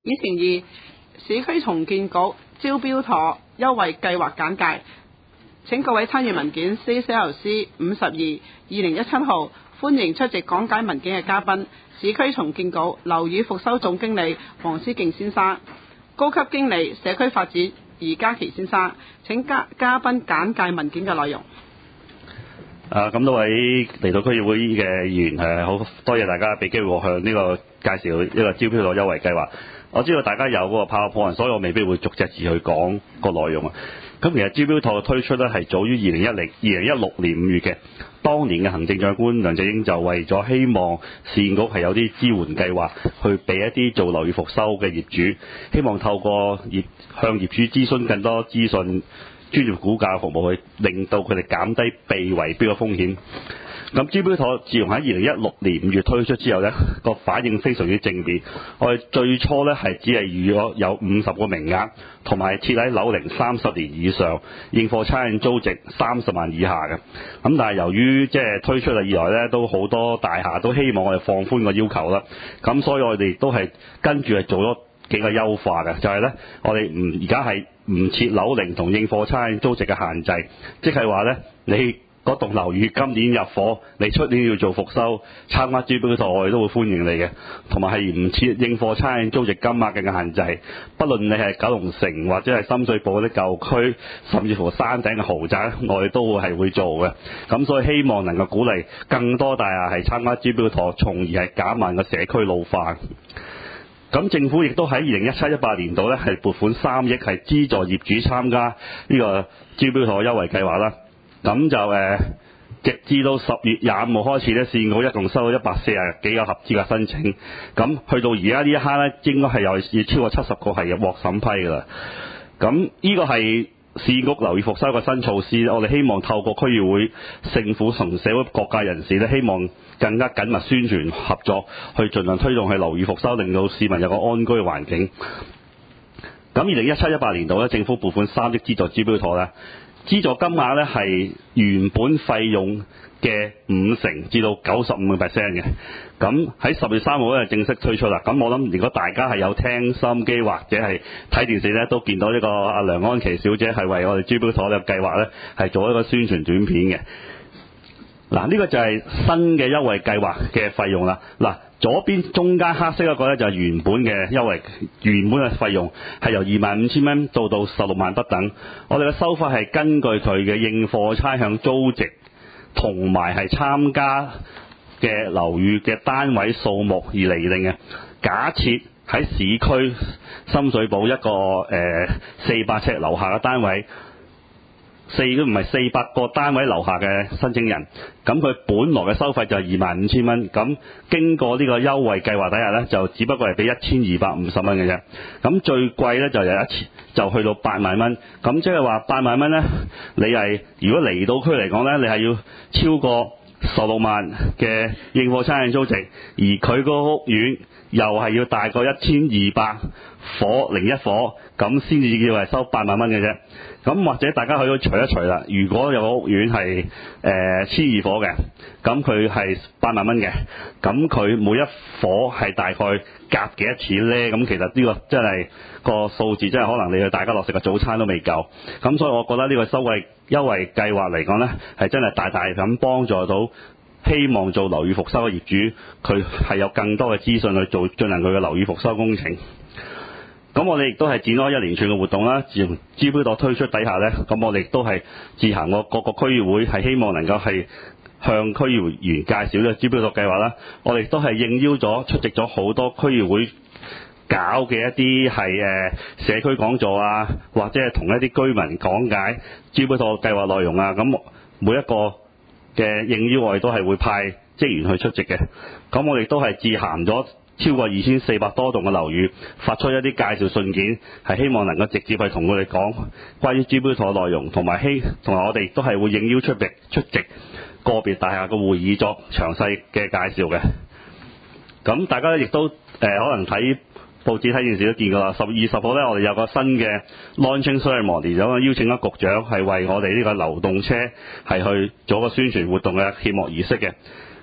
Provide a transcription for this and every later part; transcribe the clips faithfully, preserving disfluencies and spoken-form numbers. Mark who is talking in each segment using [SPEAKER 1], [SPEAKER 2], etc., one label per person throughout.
[SPEAKER 1] 議程二，市區重建局招標妥優惠計劃簡介。請各位參閱文件 C C L C 五十二二零一七號，歡迎出席講解文件嘅嘉賓，市區重建局樓宇復修總經理黃思敬先生，高級經理社區發展余嘉琪先生。請嘉嘉賓簡介文件嘅內容。
[SPEAKER 2] 啊，咁多位嚟到區議會嘅議員，誒，好多謝大家俾機會我向呢個介紹呢個招標妥優惠計劃。我知道大家有嗰個 PowerPoint，所以我未必會逐隻字去講個內容啊。咁其實招標妥嘅推出咧係早於二零一零、二零一六年五月嘅，當年嘅行政長官梁振英就為咗希望市建局係有啲支援計劃，去俾一啲做樓宇復修嘅業主，希望透過業向業主諮詢更多資訊、專業估價服務，去令到佢哋減低被圍標嘅風險。咁招標妥自從喺二零一六年五月推出之後呢，個反應非常之正面。我哋最初呢係只係預咗有五十個名額，同埋設喺樓齡三十年以上、應課差餉租值三十萬以下嘅。咁但係由於即係推出嚟以來呢，都好多大廈都希望我哋放寬個要求啦。咁所以我哋都係跟住係做咗幾個優化嘅，就係呢，我哋唔而家係唔設樓齡同應課差餉租值嘅限制，即係話呢，你嗰棟樓宇今年入伙，你出年要做復修，參加招標妥我哋都會歡迎你嘅，同埋係唔設應課差餉租值金額嘅限制，不論你係九龍城或者係深水埗嗰啲舊區，甚至乎山頂嘅豪宅，我哋都會係會做嘅。咁所以希望能夠鼓勵更多大廈係參加招標妥，從而係減慢個社區老化。咁政府亦都喺二零一七一八年度咧係撥款三億係資助業主參加呢個招標妥優惠計劃啦。咁就誒、呃，直至到十月廿五號開始咧，市建局一共收到一百四十幾個合資格申請。咁去到而家呢一刻咧，應該係有要超過七十個係獲審批㗎啦。咁呢個係市建局樓宇復修嘅新措施，我哋希望透過區議會、政府同社會各界人士咧，希望更加緊密宣傳合作，去盡量推動去樓宇復修，令到市民有個安居嘅環境。咁二零一七一八年度咧，政府撥款三億資助招標妥啦。資助金額咧係原本費用嘅五成至到九十五個 percent 嘅。咁喺十月三號咧正式推出啦。咁我諗如果大家係有聽收音機或者係睇電視咧，都見到呢個阿梁安琪小姐係為我哋招標妥嘅計劃咧係做一個宣傳短片嘅。嗱，呢個就係新嘅優惠計劃嘅費用啦。嗱，左邊中間黑色嗰個咧就係原本嘅優惠，原本嘅費用係由二萬五千蚊到到十六萬不等。我哋嘅收費係根據佢嘅應課差餉租值同埋係參加嘅樓宇嘅單位數目而釐定嘅。假設喺市區深水埗一個誒四百尺樓下嘅單位，四都唔係四百個單位樓下嘅申請人，咁佢本來嘅收費就係二萬五千蚊，咁經過呢個優惠計劃底下呢，就只不過係俾一千二百五十蚊嘅啫。咁最貴呢，就有一千，就去到八萬蚊。咁即係話八萬蚊呢，你係如果嚟到區嚟講呢，你係要超過十六萬嘅應課差餉租值，而佢個屋苑又係要大過一千二百伙零一伙，咁先至叫係收八萬蚊嘅啫。咁或者大家可以除一除啦，如果有個屋苑係誒千二伙嘅，咁佢係八萬蚊嘅，咁佢每一伙係大概夾幾多錢呢？咁其實呢個真係個數字真係可能你去大家樂食個早餐都未夠。咁所以我覺得呢個收惠優惠計劃嚟講呢，係真係大大咁幫助到希望做樓宇復修嘅業主，佢係有更多嘅資訊去做進行佢嘅樓宇復修工程。咁我哋亦都係展開一連串嘅活動啦。自從招標妥推出底下呢，咁我哋亦都係自行個各個區議會係希望能夠係向區議員介紹呢個招標妥計劃啦。我哋都係應邀咗出席咗好多區議會搞嘅一啲係誒社區講座啊，或者係同一啲居民講解招標妥計劃內容啊。咁每一個嘅應邀我哋都係會派職員去出席嘅。咁我哋都係致函咗超過二千四百多棟嘅樓宇，發出一啲介紹信件，係希望能夠直接去同佢哋講關於招標妥內容，同埋希同埋我哋亦都係會應邀出席出席個別大廈嘅會議作詳細嘅介紹嘅。咁大家亦都誒、呃、可能睇報紙睇電視都見過啦。十月二十號呢，我哋有個新嘅 launching ceremony，有個邀請咗局長係為我哋呢個流動車係去做個宣傳活動嘅揭幕儀式嘅。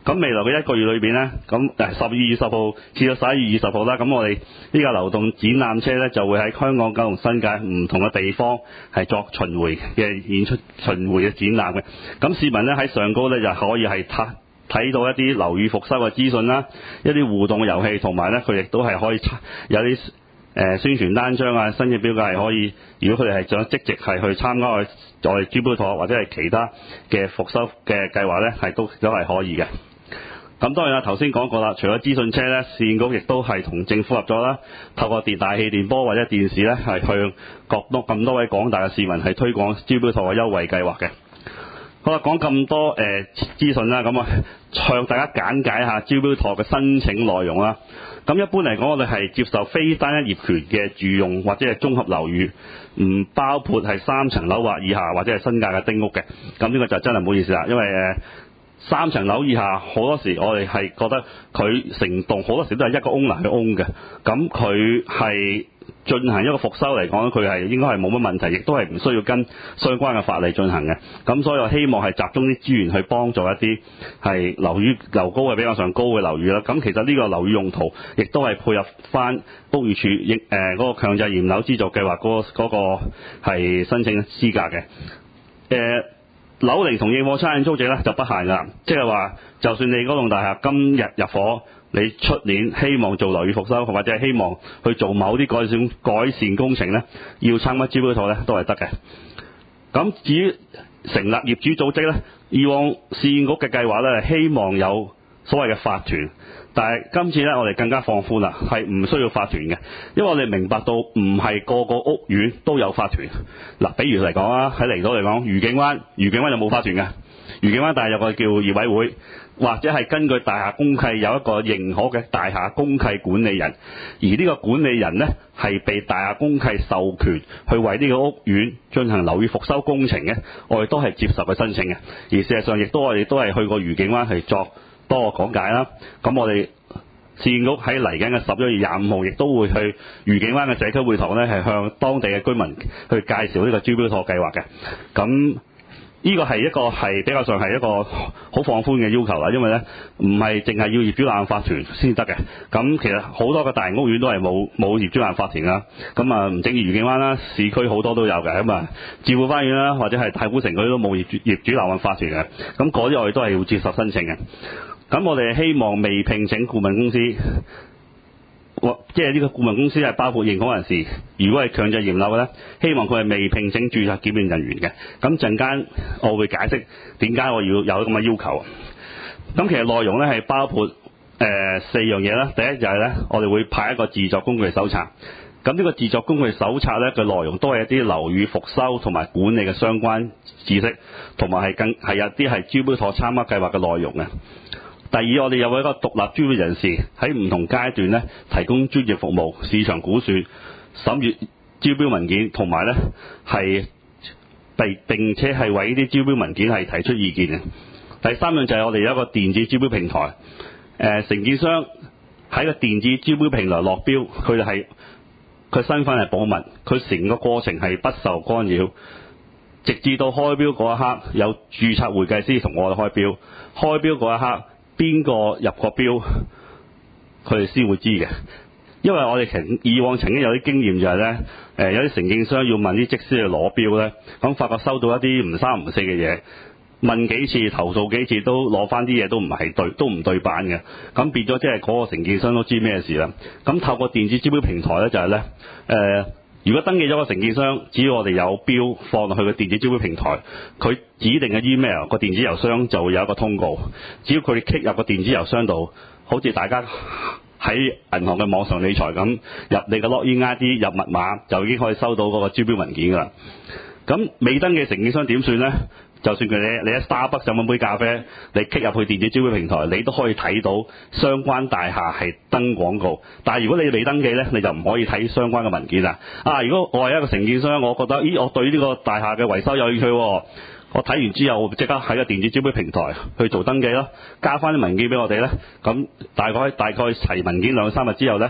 [SPEAKER 2] 咁未來嘅一個月裏邊呢，咁誒十二月十號至到十一月二十號啦，咁我哋呢架流動展覽車呢，就會喺香港、九龍、新界唔同嘅地方係作巡迴嘅演出、巡迴嘅展覽嘅。咁市民呢，喺上高呢，就可以係睇睇到一啲樓宇復修嘅資訊啦，一啲互動嘅遊戲，同埋呢，佢亦都係可以有啲誒、呃、宣傳單張啊、新嘅標價係可以，如果佢哋係想積極係去參加我哋我哋招標妥或者係其他嘅復修嘅計劃呢，係都都係可以嘅。咁當然啦，頭先講過啦，除咗資訊車咧，市建局亦都係同政府合作啦，透過電大氣電波或者電視咧，係向各多咁多位廣大嘅市民係推廣招標妥嘅優惠計劃嘅。好啦，講咁多誒、呃、資訊啦，咁啊向大家簡介一下招標妥嘅申請內容啦。咁一般嚟講，我哋係接受非單一業權嘅住用或者係綜合樓宇，唔包括係三層樓或以下或者係新界嘅丁屋嘅。咁呢個就真係唔好意思啦，因為誒。呃三層樓以下，好多時我哋係覺得佢成棟好多時都係一個 owner 去 own 嘅，咁佢係進行一個復修嚟講，佢係應該係冇乜問題，亦都係唔需要跟相關嘅法例進行嘅。咁所以我希望係集中啲資源去幫助一啲係樓宇樓高係比較上高嘅樓宇啦。咁其實呢個樓宇用途亦都係配合翻屋宇署亦誒嗰個強制驗樓資助計劃嗰個嗰個係申請資格嘅誒。呃樓齡同應課差餉租值咧就不限㗎，即係話就算你嗰棟大廈今日入伙，你出年希望做樓宇復修，或者係希望去做某啲改善改善工程咧，要參加招標妥咧都係得嘅。咁至於成立業主組織咧，以往市建局嘅計劃咧係希望有所謂嘅法團，但係今次咧我哋更加放寬啦，係唔需要法團嘅，因為我哋明白到唔係個個屋苑都有法團。嗱，比如嚟講啊，喺離島嚟講，愉景灣愉景灣就冇法團嘅，愉景灣但係有個叫業委會，或者係根據大廈公契有一個認可嘅大廈公契管理人，而呢個管理人呢，係被大廈公契授權去為呢個屋苑進行樓宇復修工程嘅，我哋都係接受佢申請嘅。而事實上亦都我哋都係去過愉景灣去作多個講解啦。咁我哋市建局喺嚟緊嘅十一月廿五號，亦都會去愉景灣嘅社區會堂呢，係向當地嘅居民去介紹呢個招標妥計劃嘅。咁呢個係一個係比較上係一個好放寬嘅要求啦，因為呢唔係淨係要業主立案法團先得嘅。咁其實好多個大型屋苑都係冇冇業主立案法團啦。咁啊，唔正如愉景灣啦，市區好多都有嘅。咁啊，置富花園啦，或者係太古城嗰啲都冇業主業主立案法團嘅。咁嗰啲我哋都係要接受申請嘅。咁我哋希望未聘請顧問公司，即係呢個顧問公司係包括認可人士。如果係強制驗樓嘅咧，希望佢係未聘請註冊檢驗人員嘅。咁陣間我會解釋點解我要有咁嘅要求。咁其實內容咧係包括誒、呃、四樣嘢啦。第一就係咧，我哋會派一個自作工具手冊。咁呢個自作工具手冊咧嘅內容都係一啲樓宇復修同埋管理嘅相關知識，同埋係更係有啲係招標妥參加計劃嘅內容嘅。第二，我哋有一個獨立專業人士喺唔同階段咧提供專業服務、市場估算、審閱招標文件，同埋咧係並並且係為呢啲招標文件係提出意見嘅。第三樣就係我哋有一個電子招標平台，誒、呃、承建商喺個電子招標平台落標，佢哋係佢身份係保密，佢成個過程係不受干擾，直至到開標嗰一刻，有註冊會計師同我哋開標，開標嗰一刻。邊個入個標，佢哋先會知嘅。因為我哋曾以往曾經有啲經驗就係、是、咧，誒、呃、有啲承建商要問啲則師去攞標咧，咁發覺收到一啲唔三唔四嘅嘢，問幾次投訴幾次都攞翻啲嘢都唔係對，都唔對版嘅，咁變咗即係嗰個承建商都知咩事啦。咁透過電子招標平台咧就係、是、咧，誒、呃。如果登記咗個承建商，只要我哋有標放落去個電子招標平台，佢指定嘅 email 個電子郵箱就會有一個通告。只要佢哋 click 入個電子郵箱度，好似大家喺銀行嘅網上理財咁，入你嘅 login I D 入密碼，就已經可以收到嗰個招標文件㗎啦。咁未登記承建商點算呢？就算佢你你喺 Starbucks 飲杯咖啡，你 click 入去電子招標平台，你都可以睇到相關大廈係登廣告。但係如果你未登記呢，你就唔可以睇相關嘅文件啦。啊，如果我係一個承建商，我覺得咦，我對呢個大廈嘅維修有興趣喎，我睇完之後即刻喺個電子招標平台去做登記咯，加翻啲文件俾我哋呢。咁大概大概齊文件兩三日之後呢，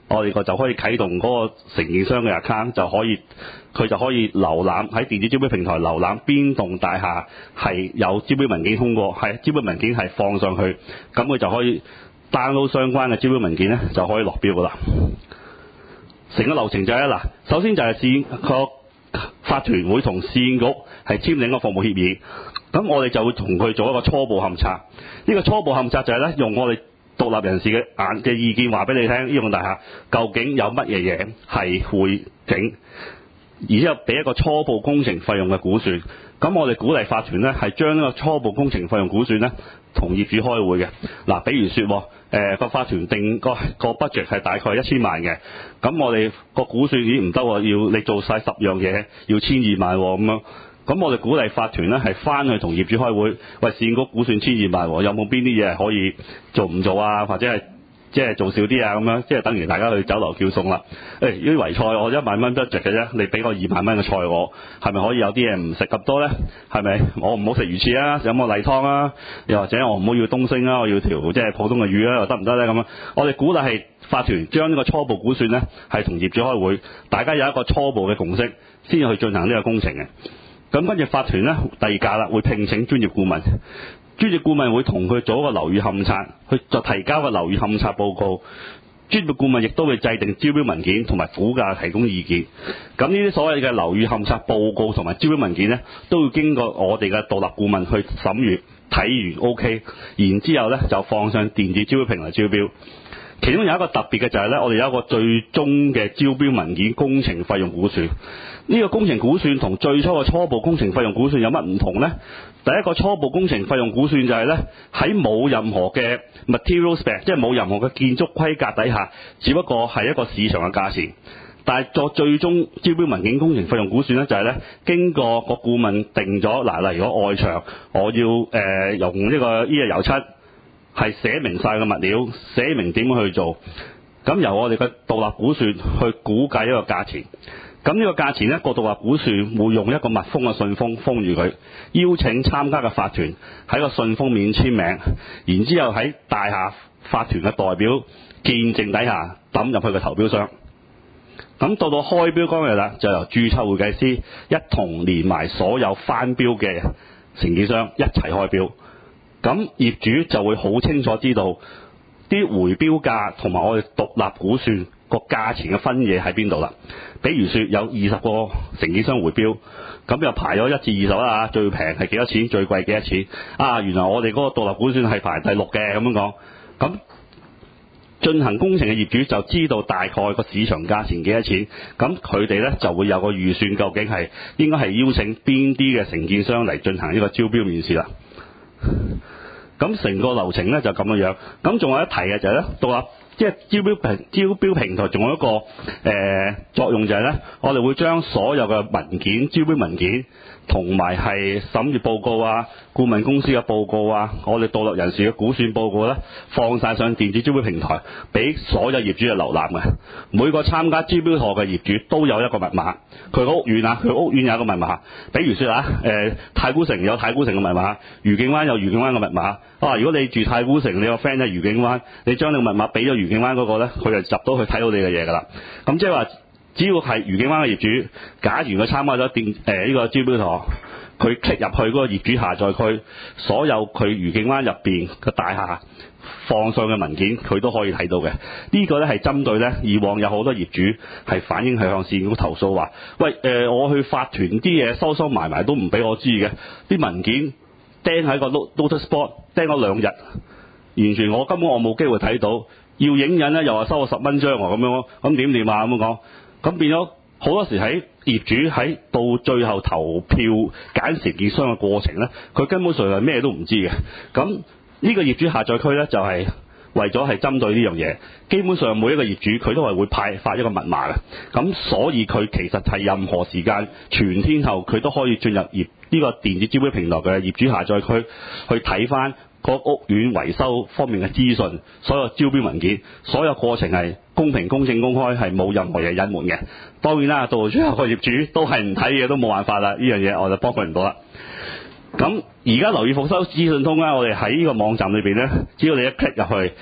[SPEAKER 2] 我哋個就可以啟動嗰個承建商嘅 account， 就可以佢就可以瀏覽喺電子招標平台瀏覽邊棟大廈係有招標文件通過，係招標文件係放上去，咁佢就可以 download 相關嘅招標文件咧，就可以落標噶啦。成個流程就係、是、嗱，首先就係市個法團會同市建局係簽訂個服務協議，咁我哋就會同佢做一個初步勘測。呢、這個初步勘測就係咧用我哋獨立人士嘅眼嘅意見話俾你聽，呢棟大廈究竟有乜嘢嘢係會整，然之後俾一個初步工程費用嘅估算。咁我哋鼓勵法團咧係將呢個初步工程費用估算咧同業主開會嘅。嗱，比如說誒個、呃、法團定個個 budget 係大概一千萬嘅，咁我哋個估算已經唔得喎，要你做晒十樣嘢要千二萬咁樣。咁我哋鼓勵法團咧係翻去同業主開會，喂，市建局估算千二萬，有冇邊啲嘢係可以做唔做啊？或者係即係做少啲啊？咁樣即係等於大家去酒樓叫餸啦。誒、哎，呢啲圍菜我一萬蚊 budget 嘅啫，你俾個二萬蚊嘅菜我，係咪可以有啲嘢唔食咁多咧？係咪我唔好食魚翅啊？有冇例湯啊？又或者我唔好要東星啊？我要條即係普通嘅魚啊？又得唔得咧？咁樣我哋鼓勵係法團將呢個初步估算咧係同業主開會，大家有一個初步嘅共識，先至去進行呢個工程嘅。咁跟住法團咧，第二屆啦，會聘請專業顧問，專業顧問會同佢做一個樓宇勘測，去就提交個樓宇勘測報告。專業顧問亦都會制定招標文件同埋估價提供意見。咁呢啲所謂嘅樓宇勘測報告同埋招標文件咧，都要經過我哋嘅獨立顧問去審閱，睇完 OK， 然之後咧就放上電子招標平台招標。其中有一個特別嘅就係咧，我哋有一個最終嘅招標文件工程費用估算。呢個工程估算同最初嘅初步工程費用估算有乜唔同呢？第一個初步工程費用估算就係咧，喺冇任何嘅 material spec， 即係冇任何嘅建築規格底下，只不過係一個市場嘅價錢。但係作最終招標文件工程費用估算咧，就係咧經過個顧問定咗嗱，例如果外牆我要誒、呃、用呢個呢個油漆，係寫明晒個物料，寫明點樣去做，咁由我哋嘅獨立估算去估計一個價錢。咁呢個價錢呢，個獨立估算會用一個密封嘅信封封住佢，邀請參加嘅法團喺個信封面簽名，然之後喺大廈法團嘅代表見證底下抌入去個投標箱。咁到到開標嗰日啦，就由註冊會計師一同連埋所有翻標嘅承建商一齊開標。咁業主就會好清楚知道啲回標價同埋我哋獨立估算個價錢嘅分野喺邊度啦。比如說有二十個承建商回標，咁又排咗一至二十啦，最平係幾多錢，最貴幾多錢啊？原來我哋嗰個獨立估算係排第六嘅，咁樣講。咁進行工程嘅業主就知道大概個市場價錢幾多錢，咁佢哋咧就會有個預算，究竟係應該係邀請邊啲嘅承建商嚟進行呢個招標面試啦。咁成個流程咧就咁樣樣。咁仲有一提嘅就係咧，獨立即係招標平招標平台仲有一個誒、呃、作用就係咧，我哋會將所有嘅文件、招標文件同埋係審閱報告啊、顧問公司嘅報告啊、我哋獨立人士嘅估算報告咧，放晒上電子招標平台，俾所有業主嘅瀏覽嘅。每個參加招標課嘅業主都有一個密碼，佢個屋苑啊，佢屋苑有一個密碼。比如說啊，誒、呃、太古城有太古城嘅密碼，愉景灣有愉景灣嘅密碼。啊，如果你住太古城，你個 friend 喺愉景灣，你將你個密碼俾咗愉景灣嗰個咧，佢就入到去睇到你嘅嘢㗎啦。咁即係話，只要係愉景灣嘅業主，假如佢參加咗電誒呢個招標課，佢 click 入去嗰個業主下載區，所有佢愉景灣入邊嘅大廈放上嘅文件，佢都可以睇到嘅。呢個咧係針對咧以往有好多業主係反映係向市建局投訴話，喂誒、呃，我去法團啲嘢收收埋埋都唔俾我知嘅，啲文件釘喺個 notice board 釘咗兩日，完全我根本我冇機會睇到，要影印咧又話收我十蚊張喎，咁樣咁點點啊咁樣講，咁變咗好多時喺業主喺到最後投票揀承建商嘅過程咧，佢根本上係咩都唔知嘅。咁呢個業主下載區咧就係、是、為咗係針對呢樣嘢，基本上每一個業主佢都係會派發一個密碼嘅，咁所以佢其實係任何時間全天候佢都可以進入業呢個電子招標平台嘅業主下載區去睇翻個屋苑維修方面嘅資訊，所有招標文件，所有過程係公平、公正、公開，係冇任何嘢隱瞞嘅。當然啦，到最後個業主都係唔睇嘅，都冇辦法啦。呢樣嘢我就幫佢唔到啦。咁而家樓宇復修資訊通咧，我哋喺呢個網站裏邊咧，只要你一 click 入去，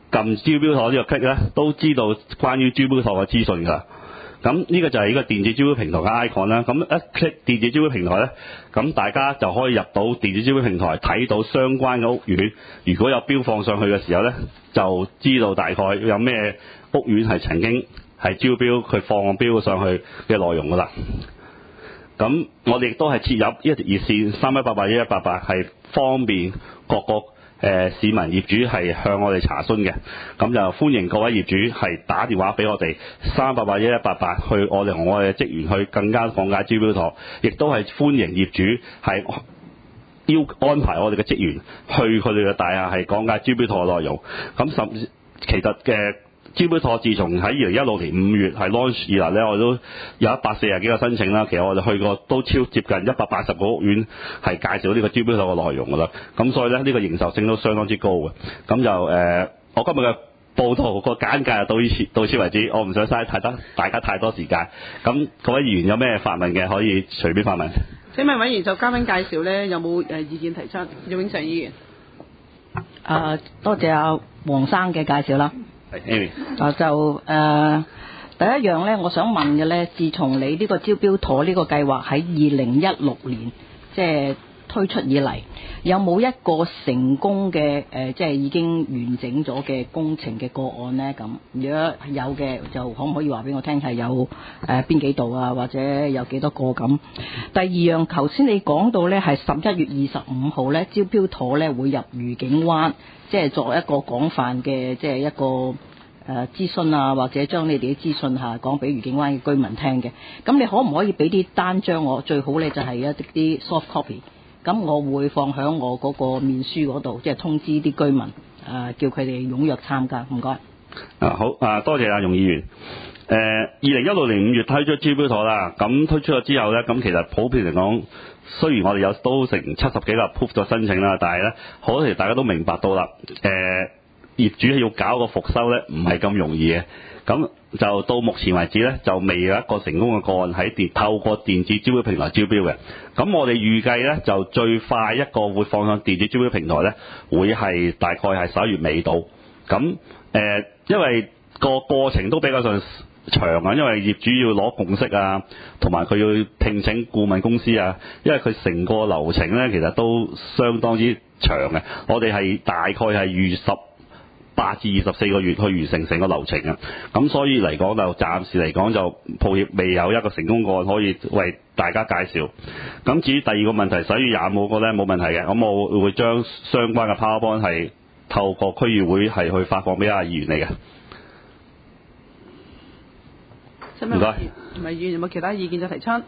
[SPEAKER 2] 撳招標妥呢個 click 咧，都知道關於招標妥嘅資訊㗎。咁呢個就係呢個電子招標平台嘅 icon 啦。咁一 click 電子招標平台咧，咁大家就可以入到電子招標平台睇到相關嘅屋苑。如果有標放上去嘅時候咧，就知道大概有咩屋苑係曾經係招標，佢放個標上去嘅內容㗎啦。咁我哋亦都係設入一條熱線三一八八一一八八，係方便各個誒、呃、市民業主係向我哋查詢嘅。咁就歡迎各位業主係打電話俾我哋三八八一一八八，去我哋同我哋嘅職員去更加講解招標妥，亦都係歡迎業主係要安排我哋嘅職員去佢哋嘅大廈係講解招標妥嘅內容。咁甚至其實嘅招標妥自從喺二零一六年五月係 launch 以嚟咧，我哋都有一百四十幾個申請啦。其實我哋去過都超接近一百八十個屋苑係介紹呢個招標妥嘅內容㗎啦。咁所以咧呢、呢個認受性都相當之高嘅。咁就誒、呃，我今日嘅報道個簡介就到此到此為止，我唔想嘥太多大家太多時間。咁各位議員有咩發問嘅可以隨便發問。
[SPEAKER 1] 請問委員就嘉賓介紹咧，有冇誒意見提出？葉永祥議員。
[SPEAKER 3] 啊，多謝阿黃生嘅介紹啦。
[SPEAKER 2] 係 Amy。
[SPEAKER 3] 啊就誒、呃、第一樣咧，我想問嘅咧，自從你呢個招標妥呢個計劃喺二零一六年即係推出以嚟，有冇一個成功嘅誒、呃，即係已經完整咗嘅工程嘅個案咧？咁如果有嘅，就可唔可以話俾我聽係有誒邊、呃、幾度啊，或者有幾多個咁？第二樣，頭先你講到咧係十一月二十五號咧，招標妥咧會入愉景灣，即係作一個廣泛嘅即係一個誒諮詢啊，或者將你哋啲資訊嚇講俾愉景灣嘅居民聽嘅。咁你可唔可以俾啲單張我？最好咧就係一啲啲 soft copy。咁我會放喺我嗰個面書嗰度，即係通知啲居民，誒、呃、叫佢哋踴躍參加。唔該。
[SPEAKER 2] 啊好啊，多謝阿容議員。誒，二零一六年五月推出招標妥啦，咁推出咗之後咧，咁其實普遍嚟講，雖然我哋有都成七十幾個 approve 咗申請啦，但係咧好多時大家都明白到啦，誒、呃、業主要搞個復修咧唔係咁容易嘅。咁就到目前為止咧，就未有一個成功嘅個案喺電透過電子招標平台招標嘅。咁我哋預計咧，就最快一個會放上電子招標平台咧，會係大概係十一月尾到。咁誒、呃，因為個過程都比較上長啊，因為業主要攞共識啊，同埋佢要聘請顧問公司啊，因為佢成個流程咧，其實都相當之長嘅。我哋係大概係預十八至二十四個月去完成成個流程啊，咁所以嚟講就暫時嚟講就抱歉未有一個成功個案可以為大家介紹。咁至於第二個問題，十一月廿五個咧冇問題嘅，咁我會將相關嘅 PowerPoint 係透過區議會係去發放俾阿議員嚟嘅。唔該。
[SPEAKER 1] 唔係議員有冇其他意見就提出？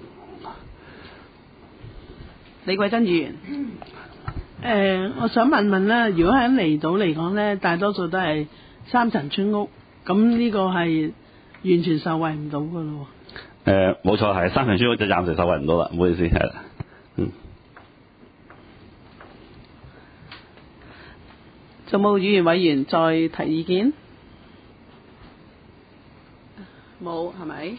[SPEAKER 1] 李桂珍議員。
[SPEAKER 4] 誒、呃，我想問問啦，如果喺離島嚟講咧，大多數都係三層村屋，咁呢個係完全受惠唔到噶咯喎。
[SPEAKER 2] 誒，冇錯，係三層村屋就暫時受惠唔到啦，唔好意思，係啦，嗯。
[SPEAKER 1] 仲冇議員委員再提意見？冇係咪？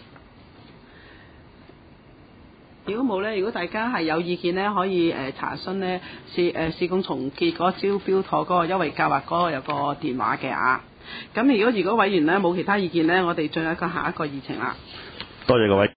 [SPEAKER 1] 如果冇咧，如果大家係有意見咧，可以誒、呃、查詢咧市誒市工重建嗰個招標妥嗰個優惠計劃嗰個有個電話嘅啊。咁如果如果委員咧冇其他意見咧，我哋進入一個下一個議程啦。
[SPEAKER 2] 多謝各位。